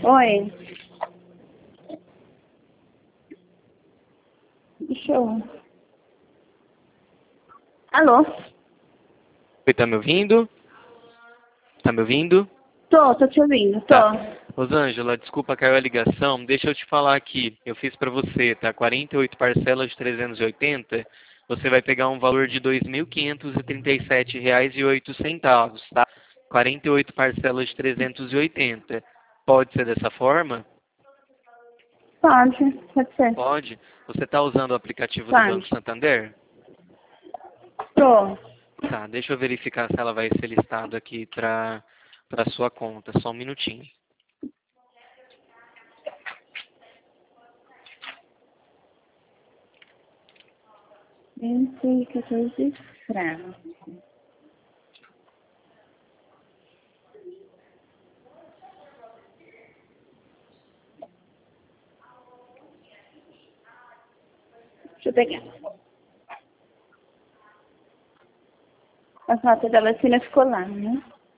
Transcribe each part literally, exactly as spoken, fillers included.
Oi. Deixa eu... Alô? Oi, tá me ouvindo? Tá me ouvindo? Tô, tô te ouvindo, tô. Tá. Rosângela, desculpa, caiu a ligação. Deixa eu te falar aqui. Eu fiz pra você, tá? quarenta e oito parcelas de trezentos e oitenta. Você vai pegar um valor de dois mil quinhentos e trinta e sete reais e oito centavos, tá? quarenta e oito parcelas de trezentos e oitenta. Pode ser dessa forma? Pode, pode ser. Pode. Você tá usando o aplicativo do Pode. Banco Santander? Tô. Tá, deixa eu verificar se ela vai ser listada aqui para para sua conta. Só um minutinho. vinte e quatorze francos. Deixa eu pegar. A nota da vacina ficou lá, né?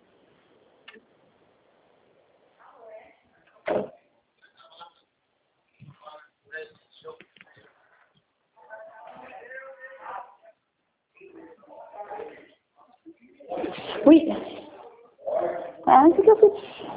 Ui. Ah, o que que eu fiz?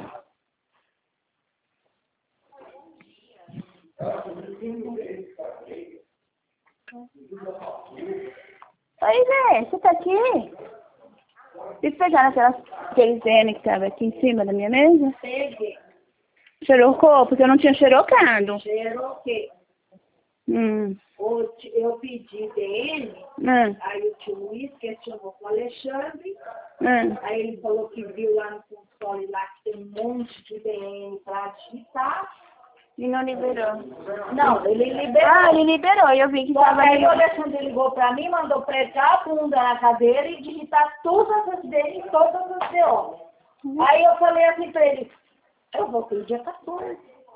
Oi, Zé, você tá aqui? Vocês pegaram aquelas, aqueles N que tava aqui em cima da minha mesa? Peguei. Xerocou, porque eu não tinha xerocado. Xeroquei. Hum. O ti- Eu pedi D N, Hum. aí o tio Luiz questionou com o Alexandre, Hum. aí ele falou que viu lá no console lá que tem um monte de D N para digitar. E não liberou. Não, ele liberou. Ah, ele liberou. Eu vi que Só que tava aí ali. o Alexandre ligou para mim, mandou pregar a bunda na cadeira e digitar todas as D N e todas as D O. Uhum. Aí eu falei assim para ele, eu vou pro dia quatorze.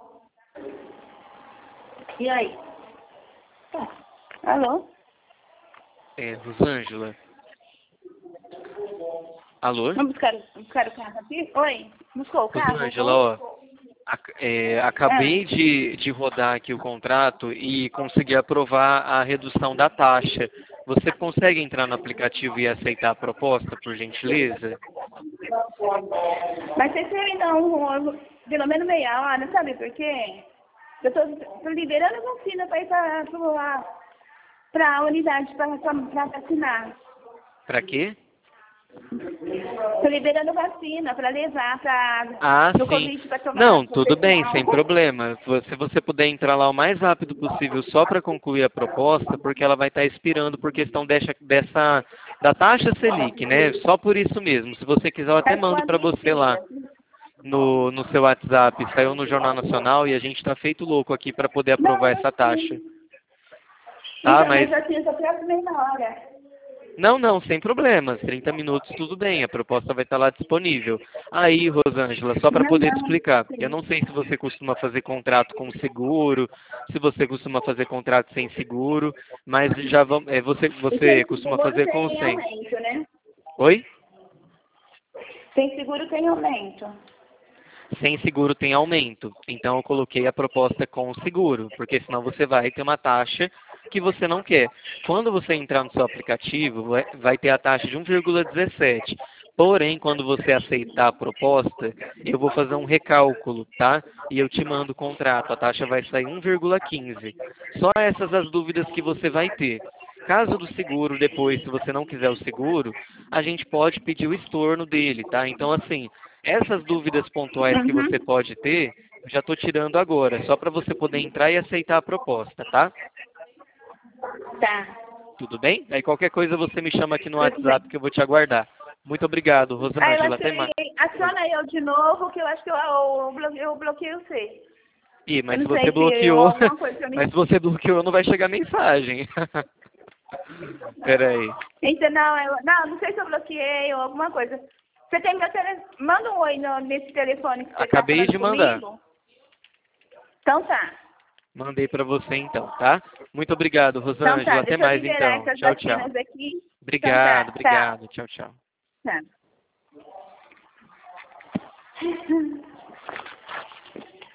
E aí? Tá. Alô? É, Rosângela. Alô? Vamos buscar, buscar o carro aqui? Oi? Buscou o carro? Rosângela, ó. ac- é, acabei de, de rodar aqui o contrato e consegui aprovar a redução da taxa. Você consegue entrar no aplicativo e aceitar a proposta, por gentileza? Mas vocês querem dar um, pelo menos meia hora, sabe por quê? Eu tô, tô liberando a vacina para ir para para a unidade para vacinar. Pra quê? Tô liberando vacina para levar para Ah, do sim. Covid para tomar. Não, pro tudo bem, pessoal. sem problema. Se você puder entrar lá o mais rápido possível só para concluir a proposta, porque ela vai estar expirando por questão dessa, dessa da taxa Selic, né? Só por isso mesmo. Se você quiser, eu até Faz mando para quantos você lá dias? no, no seu WhatsApp. Saiu no Jornal Nacional e a gente está feito louco aqui para poder Não, aprovar eu essa taxa. sei. Tá, Então, mas mas assim, só quero meia hora. não, não, sem problemas. trinta minutos, tudo bem. A proposta vai estar lá disponível. Aí, Rosângela, só para Não, poder te não, explicar. Eu sim. não sei se você costuma fazer contrato com seguro, se você costuma fazer contrato sem seguro, mas já vamos. É, você, E você sem costuma seguro fazer com o tem sem. aumento, né? Oi? Sem seguro tem aumento. Sem seguro tem aumento. Então eu coloquei a proposta com seguro, porque senão você vai ter uma taxa que você não quer. Quando você entrar no seu aplicativo, vai- vai ter a taxa de um vírgula dezessete. Porém, quando você aceitar a proposta, eu vou fazer um recálculo, tá? E eu te mando o contrato. A taxa vai sair um vírgula quinze. Só essas as dúvidas que você vai ter. Caso do seguro, depois, se você não quiser o seguro, a gente pode pedir o estorno dele, tá? Então, assim, essas dúvidas pontuais que você Uhum. pode ter, eu já estou tirando agora, só para você poder entrar e aceitar a proposta, tá? Tá. Tudo bem? Aí qualquer coisa você me chama aqui no Tudo bem. WhatsApp que eu vou te aguardar. Muito obrigado, Aí eu Rosângela. Até achei, mais. Oi. aciona eu de novo, que eu acho que eu, eu, bloqueio, eu bloqueio você. Ih, Eu mas se não você sei se eu, bloqueou, alguma coisa que eu mas me... se você bloqueou, não vai chegar mensagem. Pera aí. Então, não, eu, não, não sei se eu bloqueei ou alguma coisa. Você tem meu telefone? Manda um oi no, nesse telefone que você tá Acabei falando de mandar. comigo. Então tá. Mandei para você então, tá? Muito obrigado, Então tá, Rosângela. Até deixa eu mais liberar então. essas Tchau, tchau. vacinas aqui. Então Obrigado, tá, tchau. obrigado. Tchau, tchau. Tá.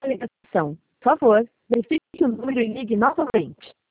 ligação. Por favor, verifique o número e ligue novamente.